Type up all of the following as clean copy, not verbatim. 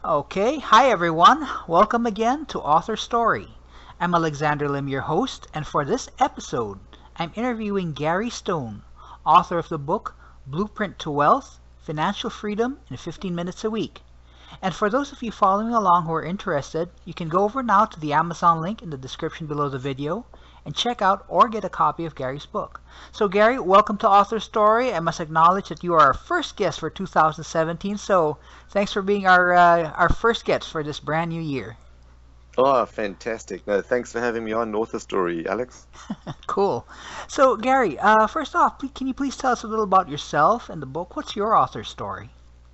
Okay, hi everyone. Welcome again to Author Story. I'm Alexander Lim, your host, and for this episode, I'm interviewing Gary Stone, author of the book Blueprint to Wealth: Financial Freedom in 15 Minutes a Week. And for those of you following along who are interested, you can go over now to the Amazon link in the description below the video and check out or get a copy of Gary's book. So Gary, welcome to Author Story. I must acknowledge that you are our first guest for 2017, so thanks for being our first guest for this brand new year. Oh, fantastic. No, thanks for having me on Author Story, Alex. Cool. So Gary, first off, can you please tell us a little about yourself and the book? What's your author story?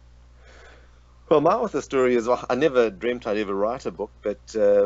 Well, my author story is I never dreamt I'd ever write a book, but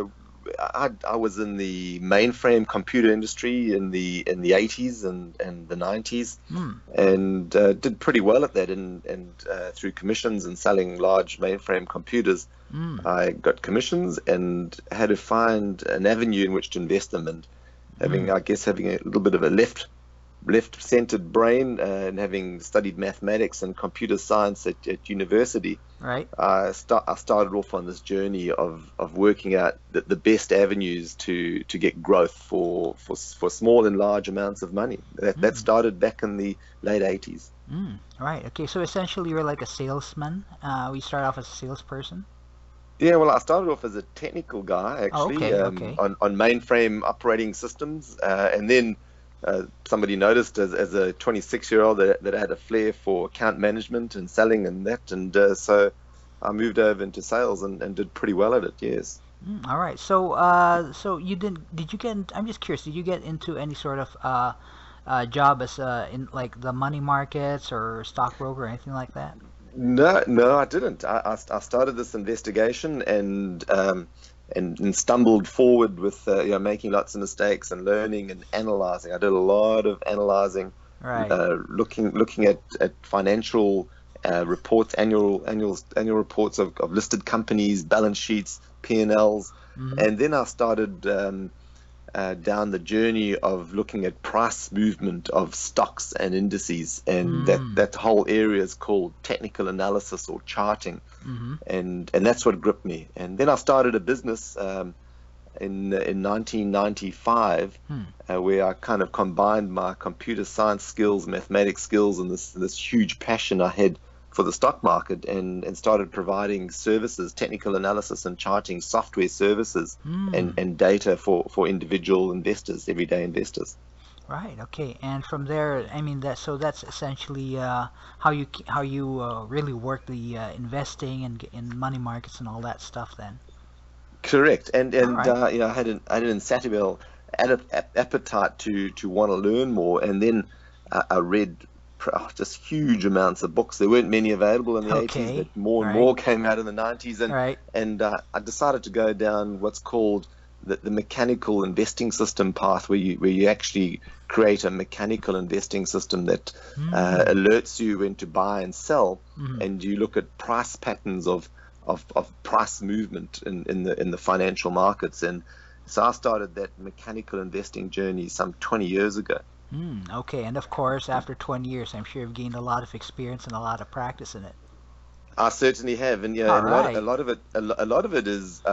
I was in the mainframe computer industry in the 80s and the 90s, Hmm. and did pretty well at that. And through commissions and selling large mainframe computers, Hmm. I got commissions and had to find an avenue in which to invest them. And Hmm. having a little bit of a left-centered brain, and having studied mathematics and computer science at university, Right. I started off on this journey of working out the best avenues to get growth for small and large amounts of money. That Hmm. started back in the late 80s. Right. Okay. So essentially, you're like a salesman. We start off as a salesperson. Yeah, well, I started off as a technical guy Oh, actually, okay. Okay. on mainframe operating systems, and then somebody noticed as a 26-year-old that I had a flair for account management and selling and that, and so I moved over into sales and did pretty well at it. Yes. All right. So, so you didn't? Did you get? I'm just curious. Did you get into any sort of job as in like the money markets or stockbroker or anything like that? No, no, I didn't. I started this investigation and stumbled forward with making lots of mistakes and learning and analyzing. I did a lot of analyzing, Right. looking at financial reports, annual reports of listed companies, balance sheets, P&Ls, Mm-hmm. and then I started down the journey of looking at price movement of stocks and indices, and Mm. that whole area is called technical analysis or charting, Mm-hmm. and that's what gripped me. And then I started a business in 1995, Hmm. where I kind of combined my computer science skills, mathematics skills, and this huge passion I had for the stock market, and started providing services, technical analysis and charting software services, Hmm. and data for individual investors, everyday investors. Right. Okay. And from there, I mean that. So that's essentially how you really work the investing and in money markets and all that stuff. Then. Correct. And All and right. I had an insatiable appetite to want to learn more, and then I read just huge amounts of books. There weren't many available in the 80s, Okay. but more All and right. more came out in the 90s, All right. and I decided to go down what's called the mechanical investing system path, where you actually create a mechanical investing system that Hmm. alerts you when to buy and sell, Hmm. and you look at price patterns of price movement in the financial markets. And so I started that mechanical investing journey some 20 years ago. Okay. And of course, after 20 years, I'm sure you've gained a lot of experience and a lot of practice in it. I certainly have, and All and a right. lot of it, a lot of it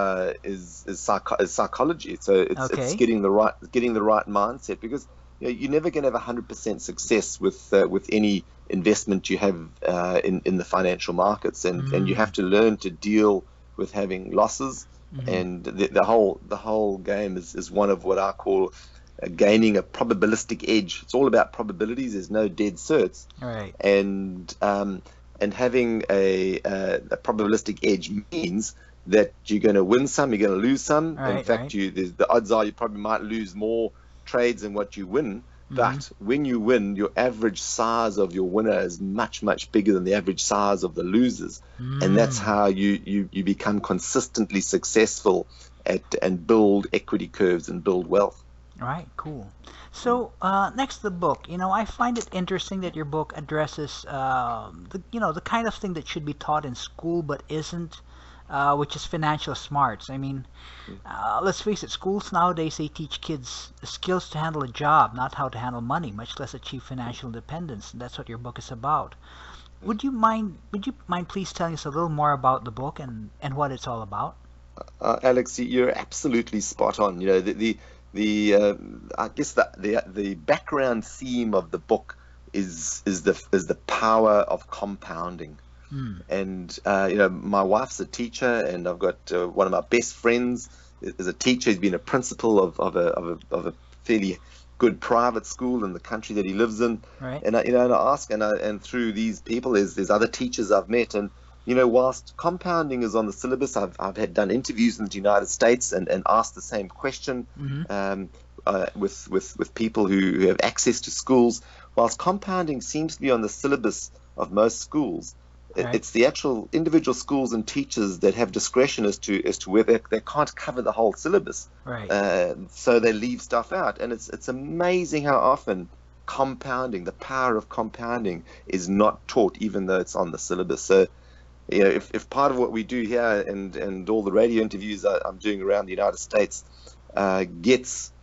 is psychology. So it's Okay. getting the right mindset, because you're never going to have 100% success with any investment you have in the financial markets, and you have Mm. to learn to deal with having losses. Mm-hmm. And the whole game is one of what I call gaining a probabilistic edge. It's all about probabilities. There's no dead certs, All right. and having a probabilistic edge means that you're going to win some, you're going to lose some. All In right. fact, Right. the odds are you probably might lose more trades than what you win. Mm-hmm. But when you win, your average size of your winner is much, much bigger than the average size of the losers, and that's Mm. how you become consistently successful at and build equity curves and build wealth. All right. Cool. So next, the book. I find it interesting that your book addresses the kind of thing that should be taught in school but isn't, which is financial smarts. I mean, let's face it, schools nowadays they teach kids the skills to handle a job, not how to handle money, much less achieve financial independence. And that's what your book is about. Would you mind please telling us a little more about the book and what it's all about? Alex, you're absolutely spot on. You know, the I guess the background theme of the book is the power of compounding. Mm, And you know, my wife's a teacher, and I've got one of my best friends is a teacher. He's been a principal of a fairly good private school in the country that he lives in. right. And you know, and I ask, and through these people, there's other teachers I've met, and you know, whilst compounding is on the syllabus, I've had done interviews in the United States and asked the same question Mm-hmm. um, with people who have access to schools. Whilst compounding seems to be on the syllabus of most schools, Right. it's the actual individual schools and teachers that have discretion as to whether they can't cover the whole syllabus, Right. so they leave stuff out. And it's amazing how often compounding, the power of compounding, is not taught, even though it's on the syllabus. So you know, if part of what we do here and all the radio interviews I'm doing around the United States gets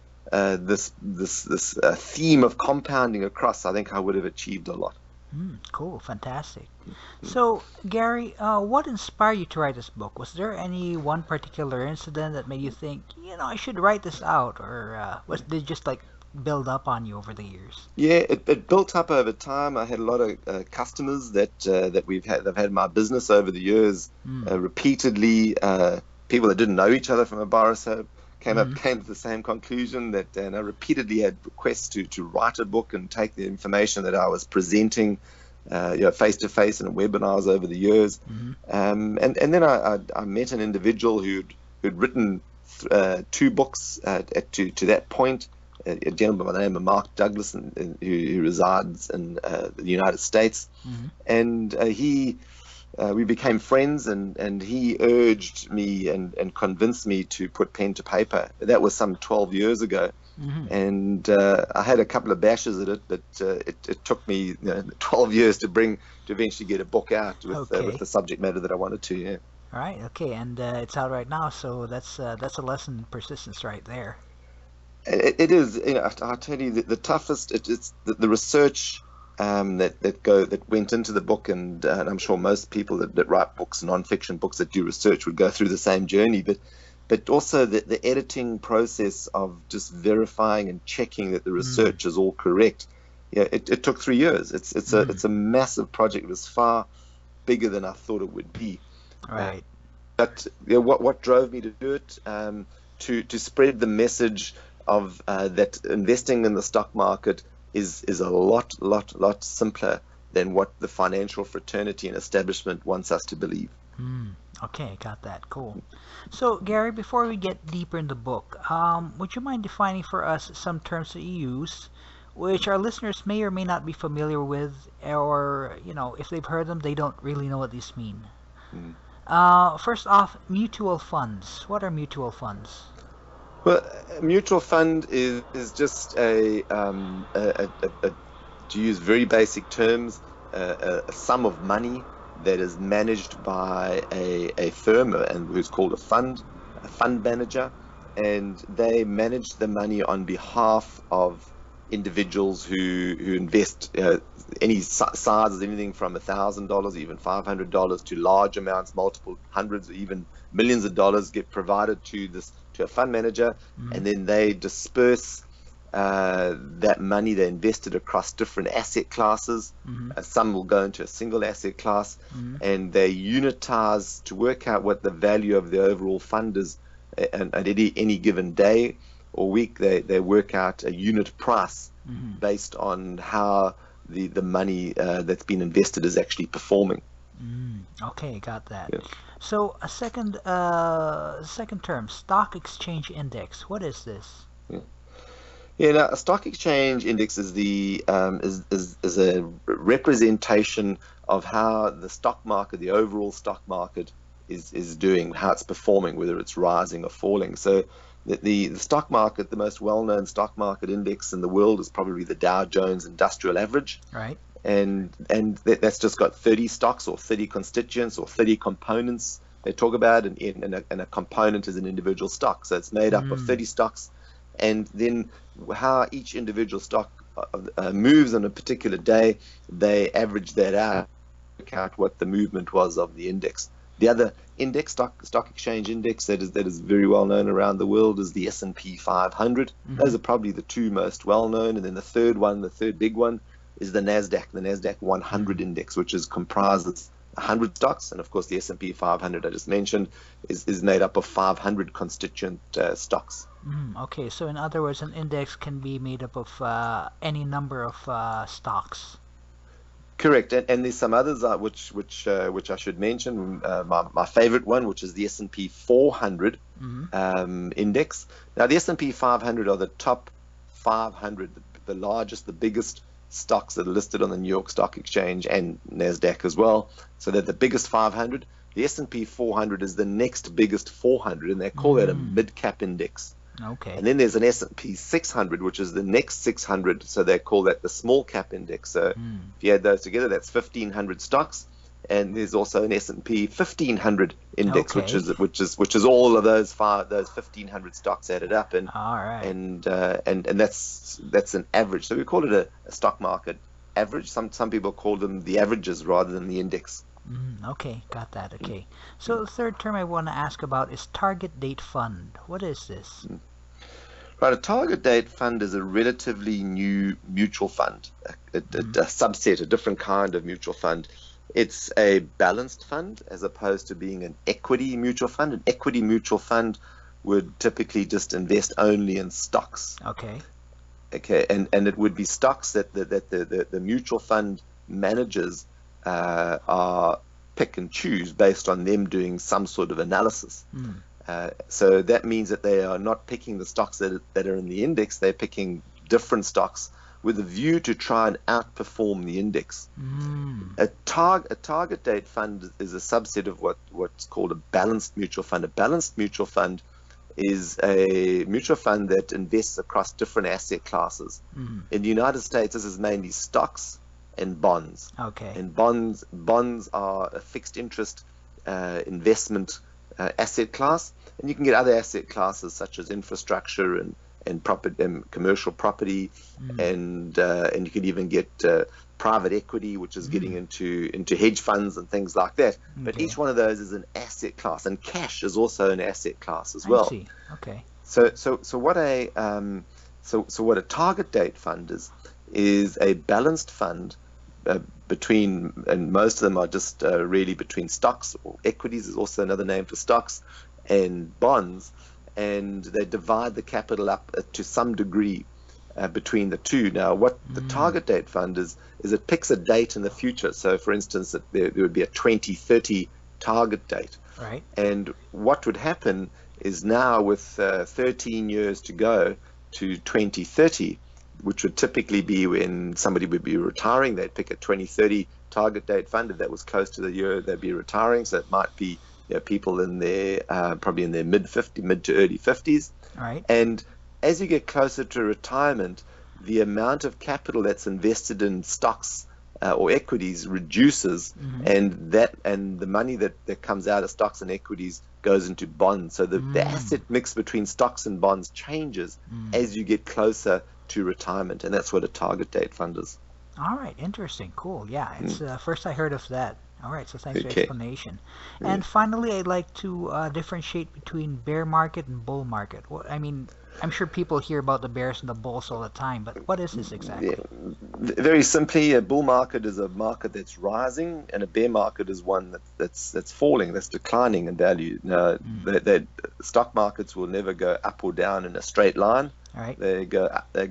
this theme of compounding across, I think I would have achieved a lot. Cool, fantastic. So, Gary, what inspired you to write this book? Was there any one particular incident that made you think, I should write this out, or did it just like build up on you over the years? Yeah, it built up over time. I had a lot of customers that they've had in my business over the years, Mm, repeatedly. People that didn't know each other from a bar or so mm-hmm, came to the same conclusion, that and I repeatedly had requests to write a book and take the information that I was presenting, face to face in webinars over the years. mm-hmm, And then I met an individual who'd written two books to that point. A gentleman by the name of Mark Douglas, who resides in the United States, mm-hmm, and we became friends, and he urged me and convinced me to put pen to paper. That was some 12 years ago, mm-hmm. and I had a couple of bashes at it, but it took me 12 years to eventually get a book out with Okay. the subject matter that I wanted to. Yeah. All right. Okay. And it's out right now, so that's a lesson in persistence right there. It is, I tell you, the toughest. It's the research that went into the book, and I'm sure most people that write books, non-fiction books that do research, would go through the same journey. But also the editing process of just verifying and checking that the Mm, research is all correct. Yeah, it took 3 years. mm, It's a massive project. It was far bigger than I thought it would be. Uh, right. but what drove me to do it, to spread the message of that investing in the stock market is a lot simpler than what the financial fraternity and establishment wants us to believe. Mm, okay, got that. Cool. So, Gary, before we get deeper in the book, would you mind defining for us some terms that you use, which our listeners may or may not be familiar with, or, if they've heard them, they don't really know what these mean? Mm. First off, mutual funds. What are mutual funds? Well, a mutual fund is just to use very basic terms, a sum of money that is managed by a firm, and who's called a fund manager, and they manage the money on behalf of individuals who invest any sizes, anything from $1,000, even $500, to large amounts, multiple hundreds, or even millions of dollars get provided to a fund manager, Mm-hmm, and then they disperse that money they invested across different asset classes. mm-hmm, Some will go into a single asset class, mm-hmm, and they unitize to work out what the value of the overall fund is at any given day or week. They work out a unit price mm-hmm. based on how the money that's been invested is actually performing. Okay, got that. Yeah. So, a second term, stock exchange index. What is this? Yeah. Yeah, now, a stock exchange index is is a representation of how the stock market, the overall stock market, is doing, how it's performing, whether it's rising or falling. So the stock market, the most well-known stock market index in the world, is probably the Dow Jones Industrial Average, Right? and that's just got 30 stocks or 30 constituents or 30 components they talk about, and a component is an individual stock. So it's made up of Mm, 30 stocks, and then how each individual stock moves on a particular day, they average that out out what the movement was of the index. The other index, stock exchange index that is very well known around the world is the S&P 500. Those are probably the two most well known, and then the third big one is the Nasdaq 100 index, which is comprises 100 stocks, and of course the S&P 500 I just mentioned is made up of 500 constituent stocks. Okay, so in other words, an index can be made up of any number of stocks. Correct, and there's some others which I should mention. My favorite one, which is the S&P 400 index. Now, the S&P 500 are the top 500, the largest, the biggest stocks that are listed on the New York Stock Exchange and Nasdaq as well. So they're the biggest 500. The S&P 400 is the next biggest 400, and they call that a mid-cap index. Okay. And then there's an S&P 600, which is the next 600, so they call that the small cap index. So if you add those together, that's 1,500 stocks. And there's also an S&P 1500 index, Okay. which is all of those 1,500 stocks added up, and All right. and that's an average. So we call it a stock market average. Some people call them the averages rather than the index. Okay, got that. Okay. So the third term I want to ask about is target date fund. What is this? Right, a target date fund is a relatively new mutual fund, a subset, a different kind of mutual fund. It's a balanced fund as opposed to being an equity mutual fund. An equity mutual fund would typically just invest only in stocks. Okay. Okay, and it would be stocks that the mutual fund managers are pick and choose based on them doing some sort of analysis. So that means that they are not picking the stocks that are in the index, they're picking different stocks with a view to try and outperform the index. A target date fund is a subset of what's called a balanced mutual fund. A balanced mutual fund is a mutual fund that invests across different asset classes. In the United States, this is mainly stocks and bonds. Okay. And bonds are a fixed interest investment asset class, and you can get other asset classes such as infrastructure and property and commercial property, and you can even get private equity, which is getting into hedge funds and things like that. But Okay. each one of those is an asset class, and cash is also an asset class as well. I see. Okay. So what a target date fund is a balanced fund between, and most of them are just really between stocks, or equities is also another name for stocks, and bonds, and they divide the capital up to some degree between the two. Now, what the target date fund is it picks a date in the future. So, for instance, there would be a 2030 target date. Right. And what would happen is now with 13 years to go to 2030, which would typically be when somebody would be retiring, they'd pick a 2030 target date fund. If that was close to the year they'd be retiring, so it might be people in their probably in their mid to early 50s. Right. And as you get closer to retirement, the amount of capital that's invested in stocks or equities reduces, and the money that comes out of stocks and equities goes into bonds. So the asset mix between stocks and bonds changes as you get closer to retirement, and that's what a target date fund is. All right. Interesting. Cool. Yeah. It's first I heard of that. All right. So thanks for the Okay. explanation. And finally, I'd like to differentiate between bear market and bull market. I mean, I'm sure people hear about the bears and the bulls all the time, but what is this exactly? Yeah. Very simply, a bull market is a market that's rising, and a bear market is one that's falling, that's declining in value. Now, stock markets will never go up or down in a straight line. All right. They go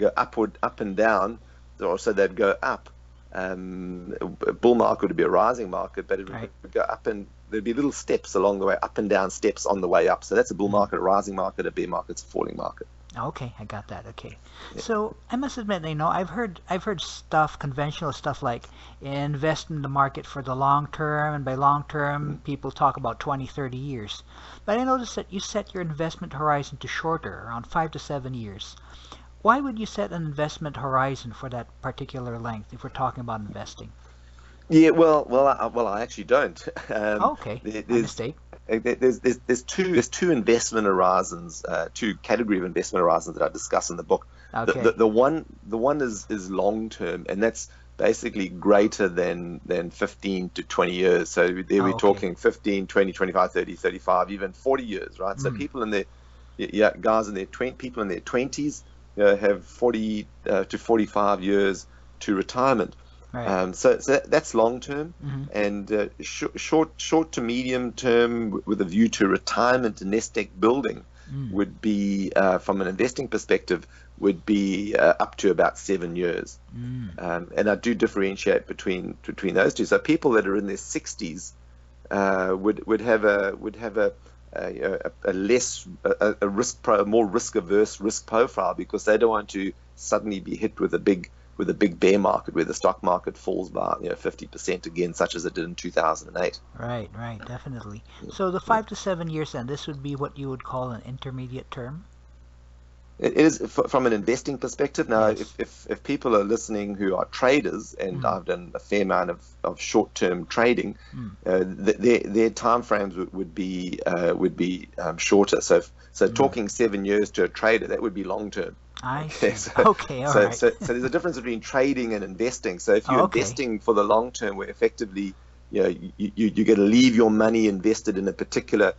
up and down, or so they'd go up. A bull market would be a rising market, but it would go up, and there'd be little steps along the way, up and down steps on the way up. So that's a bull market, a rising market. A bear market's a falling market. Okay, I got that. Okay, so I must admit, I've heard stuff, conventional stuff like invest in the market for the long term, and by long term, people talk about 20, 30 years. But I noticed that you set your investment horizon to shorter, around 5 to 7 years. Why would you set an investment horizon for that particular length if we're talking about investing? Yeah, well, I actually don't. Okay, my mistake. There's two investment horizons, two category of investment horizons that I discuss in the book. Okay. The one is long term, and that's basically greater than 15 to 20 years. So there we're talking 15, 20, 25, 30, 35, even 40 years, right? So people in their, guys in their people in their 20s, have 40 to 45 years to retirement. Right. So that's long term, and short to medium term with a view to retirement and nest egg building would be, from an investing perspective, would be up to about 7 years. And I do differentiate between those two. So people that are in their 60s would have a more risk averse risk profile, because they don't want to suddenly be hit with a big bear market where the stock market falls by 50% again, such as it did in 2008. Right, definitely. So the 5 to 7 years, then, this would be what you would call an intermediate term? It is from an investing perspective. Now, Yes. if people are listening who are traders, and I've done a fair amount of short-term trading, their time frames would be shorter. So talking 7 years to a trader, that would be long-term. I see. Okay, all right. So there's a difference between trading and investing. So if you're investing for the long term, where effectively you're going to leave your money invested in a particular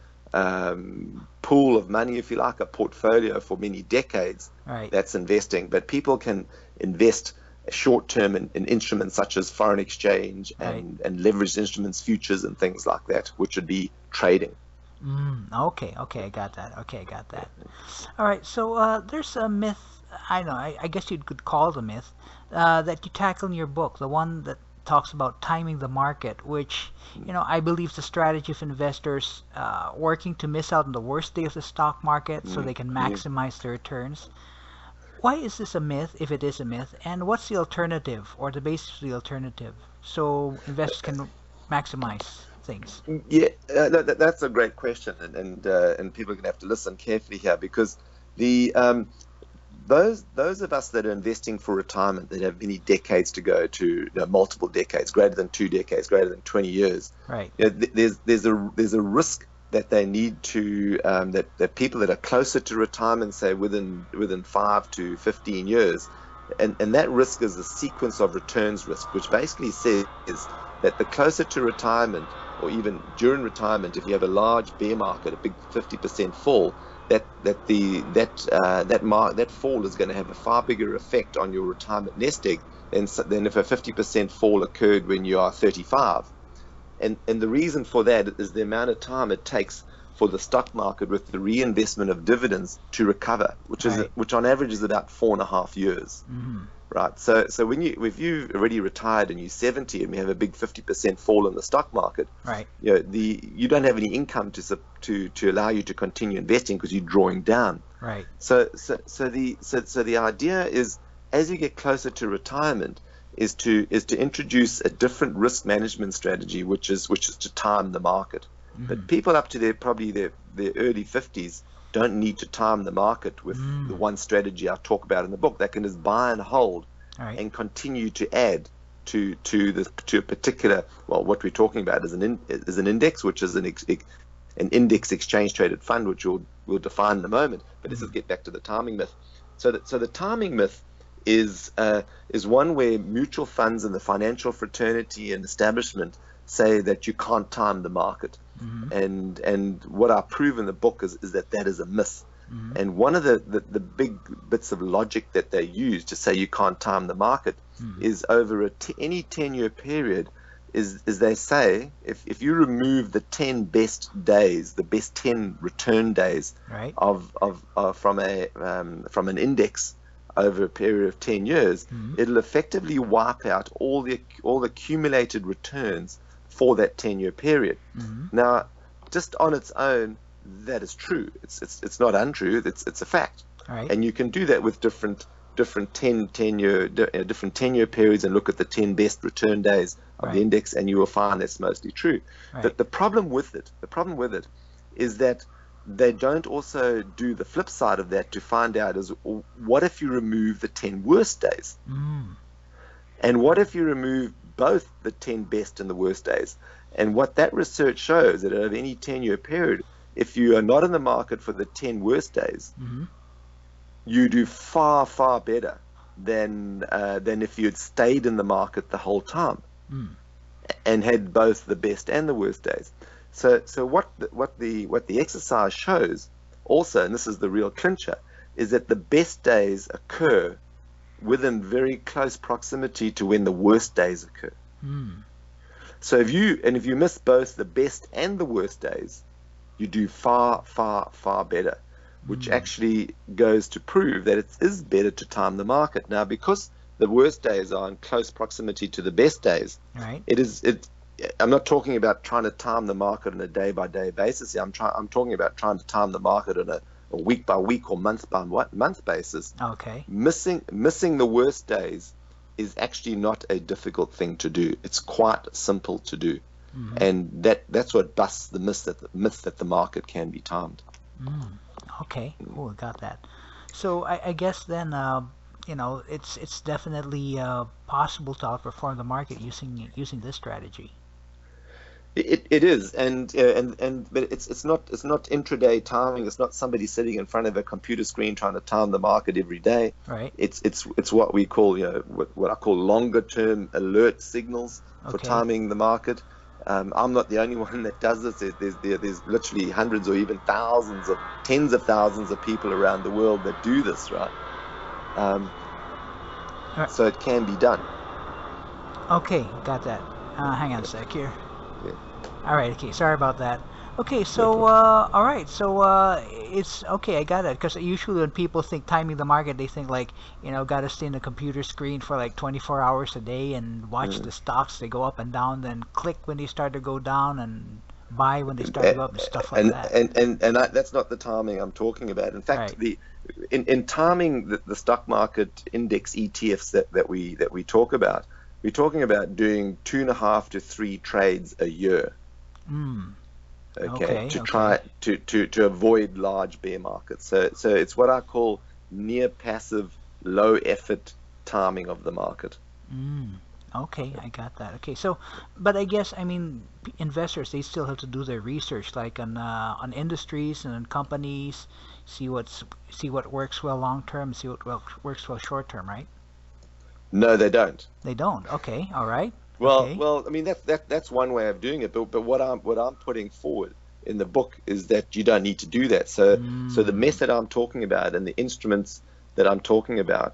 pool of money, if you like, a portfolio for many decades, Right. that's investing. But people can invest short term in instruments such as foreign exchange and leveraged instruments, futures, and things like that, which would be trading. Okay, I got that. All right, so there's a myth, I guess you could call it a myth, that you tackle in your book, the one that talks about timing the market, which, I believe is a strategy of investors working to miss out on the worst day of the stock market so they can maximize their returns. Why is this a myth, if it is a myth, and what's the alternative, or the basis of the alternative, so investors can maximize things? Yeah, that's a great question, and people are going to have to listen carefully here, because the those of us that are investing for retirement, that have many decades to go, to multiple decades, greater than 2 decades, greater than 20 years, Right. There's a risk that they need to that people that are closer to retirement, say within 5 to 15 years, and that risk is a sequence of returns risk, which basically says that the closer to retirement, or even during retirement, if you have a large bear market, a big 50% fall, that fall is going to have a far bigger effect on your retirement nest egg than if a 50% fall occurred when you are 35. And the reason for that is the amount of time it takes for the stock market with the reinvestment of dividends to recover, which on average is about 4.5 years. Right. So if you've already retired and you're 70 and we have a big 50% fall in the stock market, Right. You don't have any income to allow you to continue investing, because you're drawing down. Right. So the idea is, as you get closer to retirement, is to introduce a different risk management strategy, which is to time the market. But people up to their early 50s don't need to time the market with the one strategy I talk about in the book. They can just buy and hold, and continue to add to a particular, well, what we're talking about is an index, which is an index exchange traded fund, which we'll define in a moment. But let's just get back to the timing myth. So the timing myth is one where mutual funds and the financial fraternity and establishment say that you can't time the market. And what I prove in the book is that is a myth. And one of the big bits of logic that they use to say you can't time the market is over any 10-year period, is they say if you remove the 10 best days, the best 10 return days from an index over a period of 10 years, it'll effectively wipe out all the accumulated returns for that 10-year period. Now, just on its own, that is true. It's not untrue. It's a fact. And you can do that with different 10-year periods, and look at the 10 best return days of the index, and you will find that's mostly true. But the problem with it is that they don't also do the flip side of that to find out is, what if you remove the 10 worst days? And what if you remove both the 10 best and the worst days? And what that research shows, that over any 10-year period, if you are not in the market for the 10 worst days, you do far, far better than if you had stayed in the market the whole time Mm. and had both the best and the worst days. So what the exercise shows also, and this is the real clincher, is that the best days occur within very close proximity to when the worst days occur. Mm. So if you miss both the best and the worst days, you do far, far, far better, which actually goes to prove that it is better to time the market. Now, because the worst days are in close proximity to the best days, Right. I'm not talking about trying to time the market on a day-by-day basis. I'm talking about trying to time the market on a week-by-week or month-by-month basis. Okay. Missing the worst days is actually not a difficult thing to do. It's quite simple to do. Mm-hmm. And that's what busts the myth that the market can be timed. Okay. Oh, got that. So I guess then, it's definitely possible to outperform the market using this strategy. It is, but it's not intraday timing. It's not somebody sitting in front of a computer screen trying to time the market every day. Right. It's what we call what I call longer term alert signals for Okay. timing the market. I'm not the only one that does this. There's literally hundreds or even tens of thousands of people around the world that do this, right? Right. So it can be done. Okay, got that. Hang on a sec here. Yeah. All right. Okay. Sorry about that. Okay. So, all right. So, it's okay. I got it. Because usually when people think timing the market, they think like, got to stay in the computer screen for like 24 hours a day and watch the stocks. They go up and down, then click when they start to go down and buy when they start to go up and stuff like that. And that's not the timing I'm talking about. In fact, Right. in timing the stock market index ETFs that we talk about, we're talking about doing 2.5 to 3 trades a year. Mm. Okay, to try to avoid large bear markets. So it's what I call near passive, low effort timing of the market. Okay, I got that. Okay, so, but I guess investors, they still have to do their research, like on industries and on companies, see what works well long term, see what works well short term, right? No, they don't. They don't. Okay, all right. Well, Okay. well, I mean that's one way of doing it, but what I'm putting forward in the book is that you don't need to do that. So the method I'm talking about and the instruments that I'm talking about,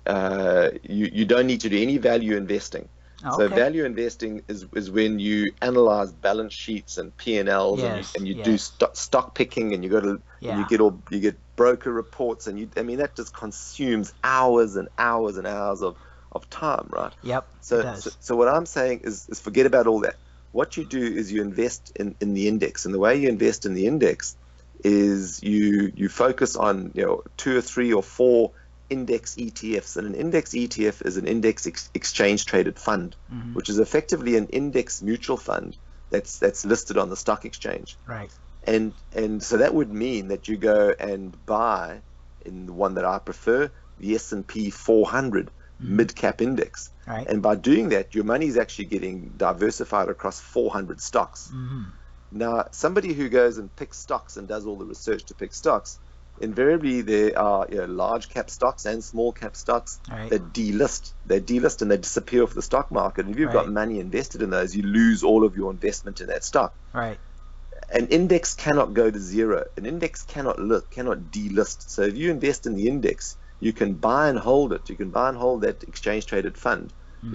you don't need to do any value investing. So Okay. value investing is when you analyze balance sheets and P&Ls Yes. and you do Yes. stock picking and and Yeah. you get broker reports and that just consumes hours and hours and hours of time, right? Yep. It So does. what I'm saying is forget about all that. What you do is you invest in the index, and the way you invest in the index is you focus on 2 or 3 or 4 index ETFs, and an index ETF is an index exchange traded fund, which is effectively an index mutual fund that's listed on the stock exchange. Right. And so that would mean that you go and buy, in the one that I prefer, the S&P 400 mid-cap index. Right. And by doing that, your money is actually getting diversified across 400 stocks. Now, somebody who goes and picks stocks and does all the research to pick stocks, invariably there are large cap stocks and small cap stocks Right. that delist. They delist and they disappear off the stock market. And if you've got Right. money invested in those, you lose all of your investment in that stock. Right. An index cannot go to zero. An index cannot delist. So if you invest in the index, you can buy and hold it. You can buy and hold that exchange traded fund,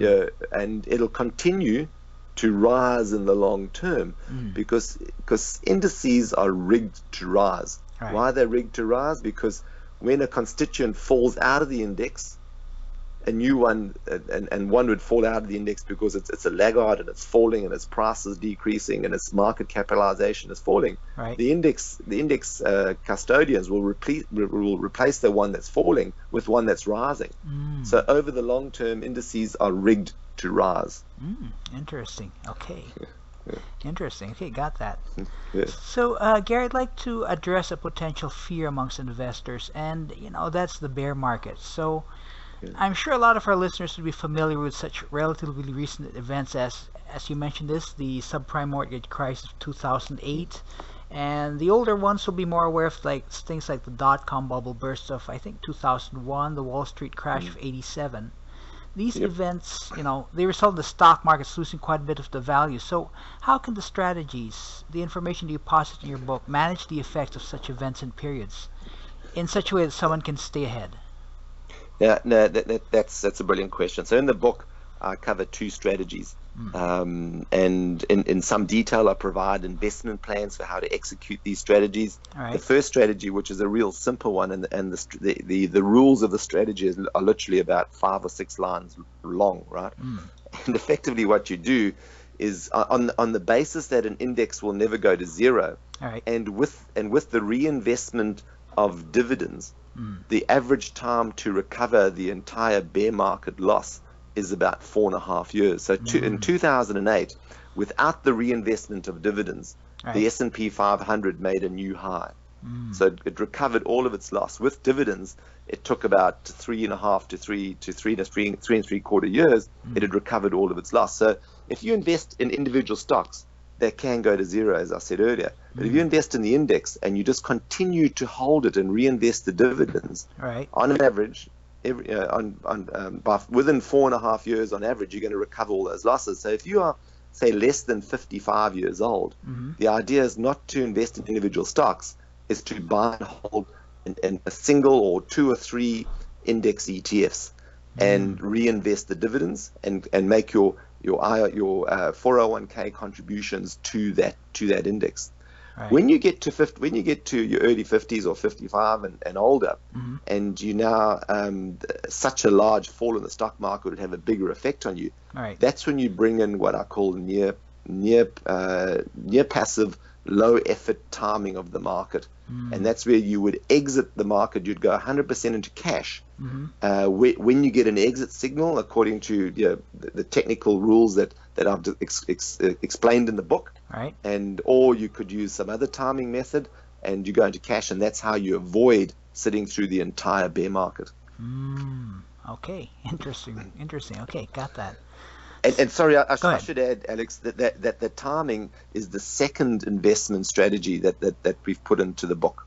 and it'll continue to rise in the long term because indices are rigged to rise. Right. Why are they rigged to rise? Because when a constituent falls out of the index, a new one, and one would fall out of the index because it's a laggard and it's falling and its price is decreasing and its market capitalization is falling. Right. The index custodians will replace the one that's falling with one that's rising. So over the long term, indices are rigged to rise. Interesting. Okay. Interesting. Okay, got that. Yes. So, Gary, I'd like to address a potential fear amongst investors, and that's the bear market. So, I'm sure a lot of our listeners would be familiar with such relatively recent events as you mentioned the subprime mortgage crisis of 2008, And the older ones will be more aware of like things like the dot-com bubble burst of, I think, 2001, the Wall Street crash of 87. These Yep. events, they result in the stock markets losing quite a bit of the value. So how can the strategies, the information you posit in your book, manage the effects of such events and periods in such a way that someone can stay ahead? Yeah, no, that's a brilliant question. So in the book, I cover two strategies, and in some detail, I provide investment plans for how to execute these strategies. All right. The first strategy, which is a real simple one, and the rules of the strategy are literally about 5 or 6 lines long, right? And effectively, what you do is on the basis that an index will never go to zero, All right. and with the reinvestment of dividends, the average time to recover the entire bear market loss is about 4.5 years. So in 2008, without the reinvestment of dividends, Right. the S&P 500 made a new high. So it recovered all of its loss. With dividends, it took about 3.5 to 3.75 years. It had recovered all of its loss. So if you invest in individual stocks, they can go to zero, as I said earlier. But if you invest in the index and you just continue to hold it and reinvest the dividends, Right. on an average, within 4.5 years on average, you're going to recover all those losses. So if you are, say, less than 55 years old, the idea is not to invest in individual stocks, is to buy and hold in a single or 2 or 3 index ETFs and reinvest the dividends and make your 401k contributions to that index. Right. When you get to your early 50s or 55 and older, and you now such a large fall in the stock market would have a bigger effect on you. Right. That's when you bring in what I call near passive, low effort timing of the market, and that's where you would exit the market. You'd go 100% into cash. When you get an exit signal, according to the technical rules that I've explained in the book, Right. or you could use some other timing method, and you go into cash, and that's how you avoid sitting through the entire bear market. Okay. Interesting. Okay, got that. And sorry, I ahead. should add, Alex, that the timing is the second investment strategy that we've put into the book.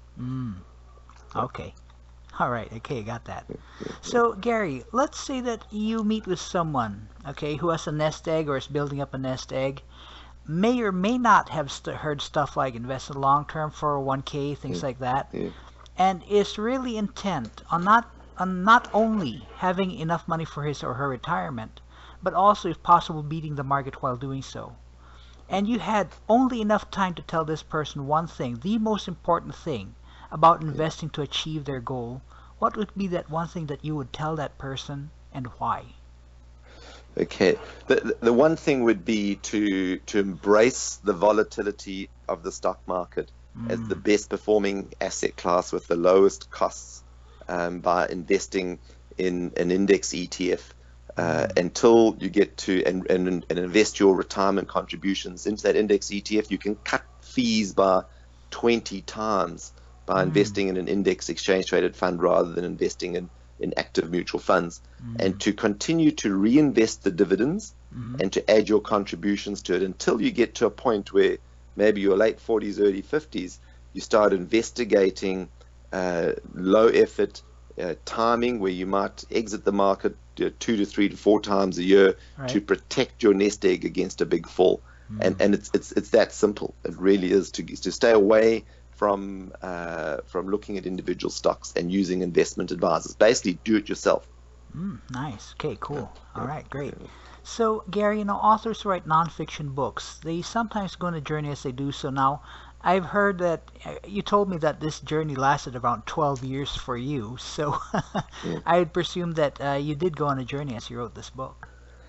Okay. All right. Okay, got that. So, Gary, let's say that you meet with someone, okay, who has a nest egg or is building up a nest egg, may or may not have heard stuff like invest in long-term 401k, things like that, and is really intent on not only having enough money for his or her retirement, but also, if possible, beating the market while doing so. And you had only enough time to tell this person one thing, the most important thing about investing to achieve their goal. What would be that one thing that you would tell that person, and why? Okay. The one thing would be to embrace the volatility of the stock market as the best performing asset class with the lowest costs, by investing in an index ETF, until you get to and invest your retirement contributions into that index ETF. You can cut fees by 20 times by investing in an index exchange traded fund rather than investing in active mutual funds, and to continue to reinvest the dividends and to add your contributions to it until you get to a point where maybe your late 40s, early 50s, you start investigating low effort timing, where you might exit the market 2 to 3 to 4 times a year, Right. to protect your nest egg against a big fall. And it's that simple. It really is to stay away from looking at individual stocks and using investment advisors. Basically, do it yourself. Nice. Okay, cool. All right, great. So, Gary, authors who write nonfiction books, they sometimes go on a journey as they do so. Now, I've heard that you told me that this journey lasted around 12 years for you. So, I would presume that you did go on a journey as you wrote this book.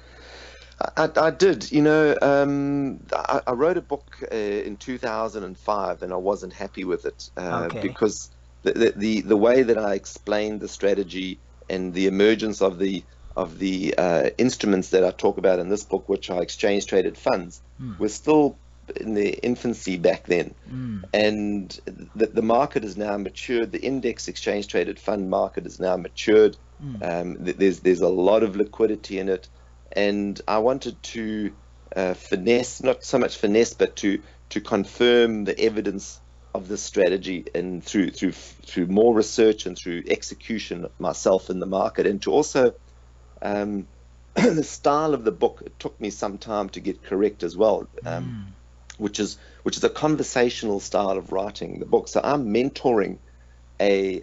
I did. I wrote a book in 2005, and I wasn't happy with it Okay. because the way that I explained the strategy and the emergence of the instruments that I talk about in this book, which are exchange traded funds, was still in their infancy back then. And the market is now matured. The index exchange traded fund market is now matured. There's a lot of liquidity in it. And I wanted to finesse, not so much finesse, but to confirm the evidence of this strategy, and through more research and through execution myself in the market, and to also the style of the book. It took me some time to get correct as well, which is a conversational style of writing the book. So I'm mentoring a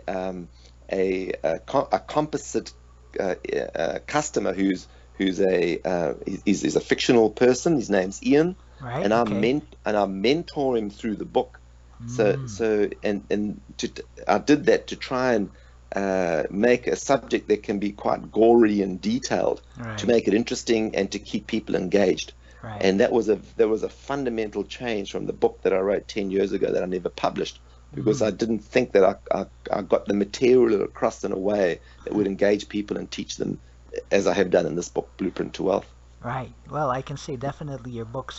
composite customer who's he's a fictional person. His name's Ian, Right. and Okay. I mentor him through the book. I did that to try and make a subject that can be quite gory and detailed, to Right. make it interesting and to keep people engaged. Right. And that was a fundamental change from the book that I wrote 10 years ago that I never published, because I didn't think that I got the material across in a way that would engage people and teach them, as I have done in this book, Blueprint to Wealth. Right. Well, I can say definitely your book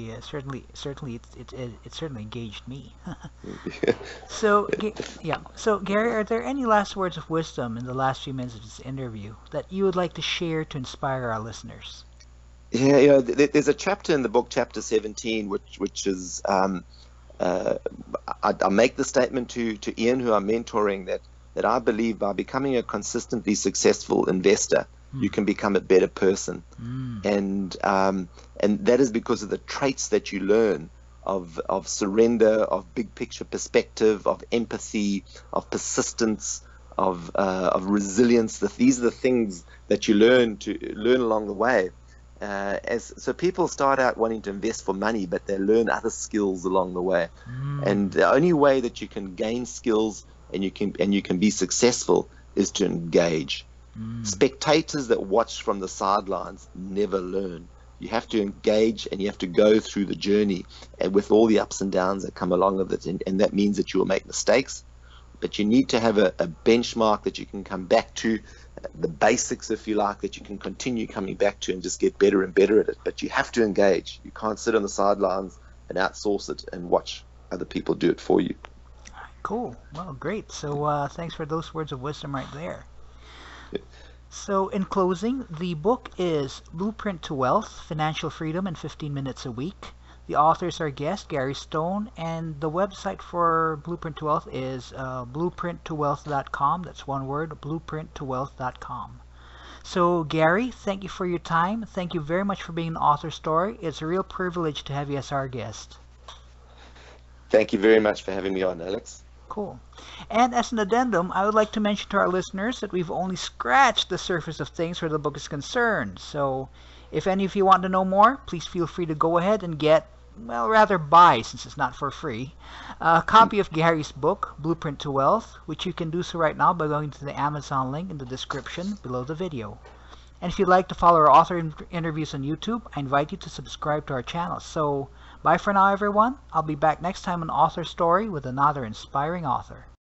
it certainly engaged me. So, yeah. So, Gary, are there any last words of wisdom in the last few minutes of this interview that you would like to share to inspire our listeners? Yeah, there's a chapter in the book, chapter 17, which is I make the statement to Ian, who I'm mentoring, that I believe by becoming a consistently successful investor, you can become a better person, and that is because of the traits that you learn of surrender, of big picture perspective, of empathy, of persistence, of resilience. These are the things that you learn along the way. So people start out wanting to invest for money, but they learn other skills along the way. And the only way that you can gain skills and you can be successful is to engage. Spectators that watch from the sidelines never learn. You have to engage, and you have to go through the journey, and with all the ups and downs that come along with it. And that means that you will make mistakes, but you need to have a benchmark that you can come back to, the basics, if you like, that you can continue coming back to and just get better and better at it. But you have to engage. You can't sit on the sidelines and outsource it and watch other people do it for you. Cool. Well, great. So, thanks for those words of wisdom right there. So, in closing, the book is Blueprint to Wealth: Financial Freedom in 15 Minutes a Week. The author is our guest, Gary Stone, and the website for Blueprint to Wealth is blueprinttowealth.com. That's one word, blueprinttowealth.com. So, Gary, thank you for your time. Thank you very much for being an author story. It's a real privilege to have you as our guest. Thank you very much for having me on, Alex. Cool. And as an addendum, I would like to mention to our listeners that we've only scratched the surface of things where the book is concerned. So if any of you want to know more, please feel free to go ahead and get, well, rather buy, since it's not for free, a copy of Gary's book, Blueprint to Wealth, which you can do so right now by going to the Amazon link in the description below the video. And if you'd like to follow our author interviews on YouTube, I invite you to subscribe to our channel. So, bye for now, everyone. I'll be back next time on Author Story with another inspiring author.